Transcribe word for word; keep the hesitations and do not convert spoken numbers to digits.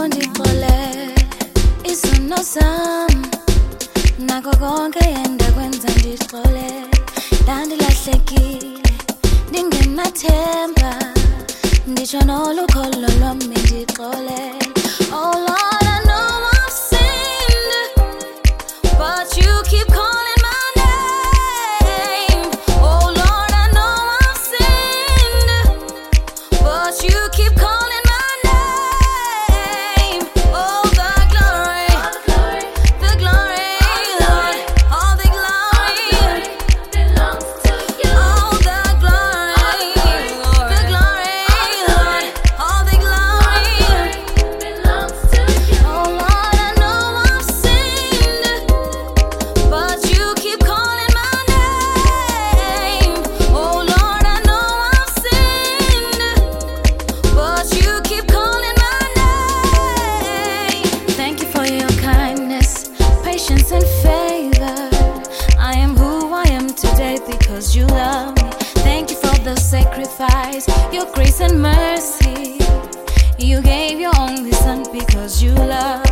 undixole isono sam nako konke yenda kwenza ndixole ndandilahlekile ndingenathemba nditsho nolukholo lwami ndixole. Oh Lord, I know I've sinned, but you keep calling my name. Oh Lord, I know I've sinned, but you keep calling my name. Oh, the glory, the glory, Lord, all the glory belongs to you. Oh, the glory, the glory, Lord, all the glory belongs to you. Oh Lord, I know I've sinned, but you keep calling my name. Oh Lord, I know I've sinned, but you keep calling my name. Thank you for your kindness, patience and favor. I am who I am today because you love me. Thank you for the sacrifice, your grace and mercy. You gave your only son because you love